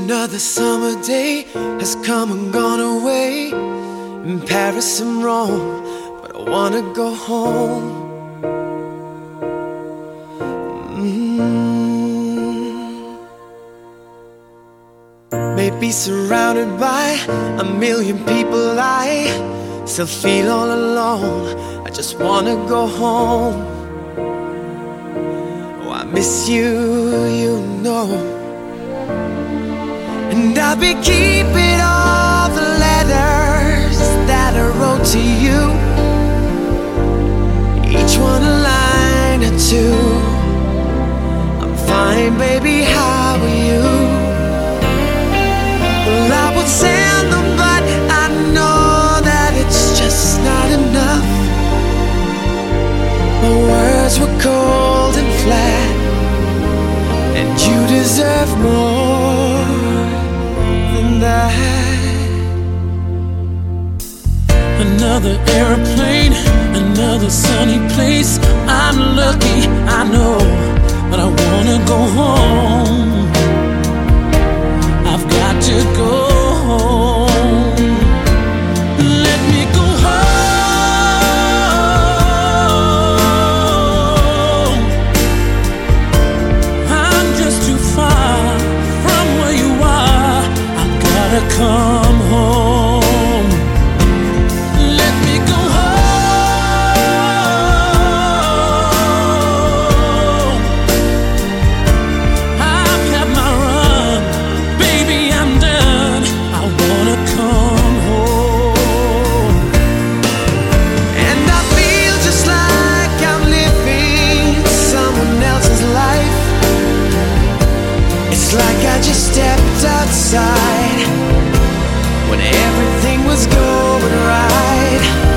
Another summer day has come and gone away. In Paris and Rome, but I wanna go home. Maybe surrounded by a million people, I still feel all alone. I just wanna go home. Oh, I miss you, you know. And I'll be keeping all the letters that I wrote to you, each one a line or two. I'm fine, baby, how are you? Well, I would send them, but I know that it's just not enough. My words were cold and flat, and you deserve more than that. Another airplane, another sunny place. I'm lucky, I know, but I wanna go home. I've got to go home. Let me go home. I'm just too far from where you are. I gotta come home. Let me go home. I've had my run, baby, I'm done. I wanna come home. And I feel just like I'm living someone else's life. It's like I just stepped outside when everything was going right.